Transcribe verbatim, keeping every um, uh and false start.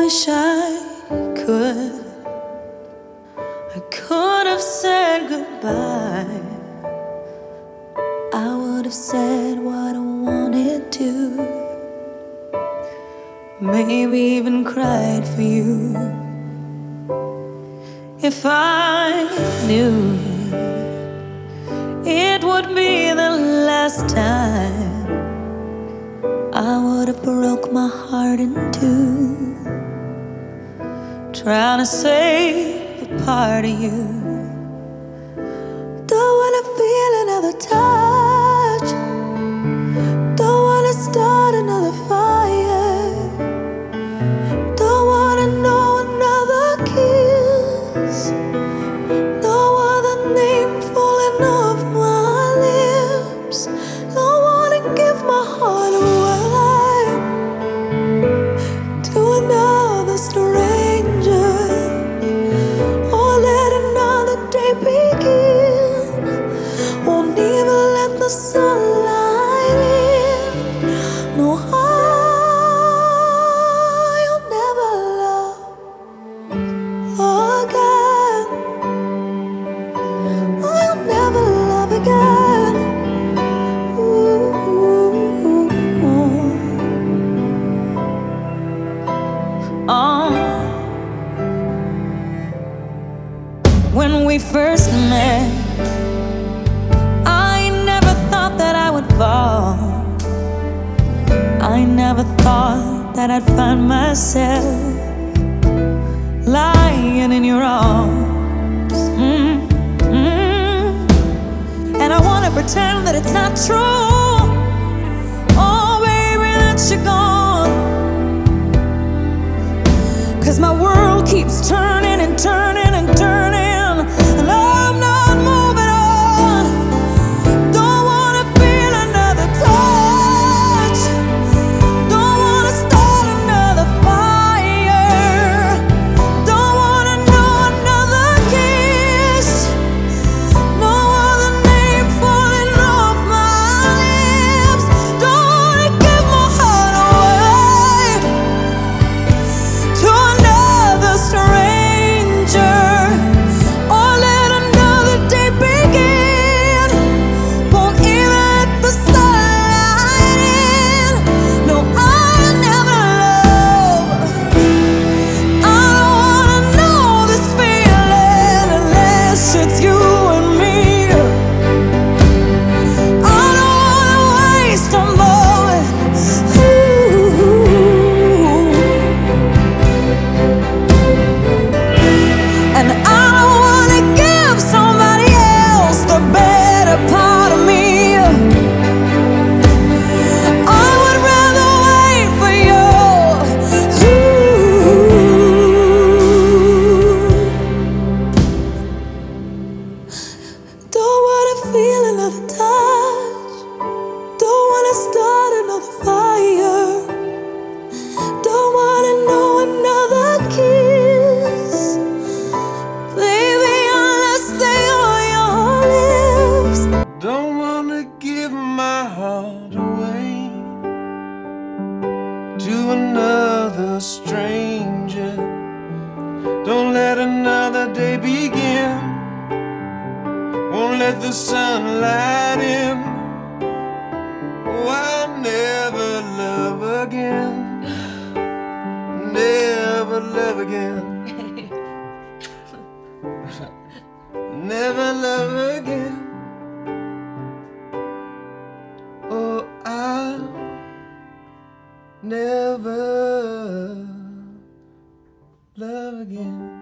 wish I could. I could have said goodbye. I would have said what I wanted to. Maybe even cried for you. If I knew it would be the last time, I would have broke my heart in two, trying to save a part of you. Don't wanna feel another touch, don't wanna start another fire, don't wanna know another kiss, no other name falling off my lips. Don't wanna give my heart away to another stranger, or let another day begin. Won't even let the sunlight in. No, I'll never love again. I'll never love again. Ooh. Oh. When we first met, I never thought that I would fall. I never thought that I'd find myself lying in your arms. Mm-hmm. And I wanna pretend that it's not true. Oh, baby, that you're gone. 'Cause my world keeps turning and turning and turning, and I'm not moving on. Don't wanna feel another touch, don't wanna start another fire, don't wanna know another kiss, no other name falling off my lips. Don't wanna give my heart away to another stranger, or let another day begin. Won't even let the sunlight in. No, I'll never love. I don't wanna know this feeling unless it's you and me. I don't wanna waste a moment. Ooh. And I don't wanna give somebody else the better part of me. I would rather wait for you. Ooh. Don't wanna feel another touch, don't wanna start another fire, don't wanna know another kiss, baby, unless they are your lips. Don't wanna give my heart away to another stranger. Don't let another day begin. Won't let the sunlight in. Oh, I'll never love again. Never love again. Never love again. Oh, I'll never love again.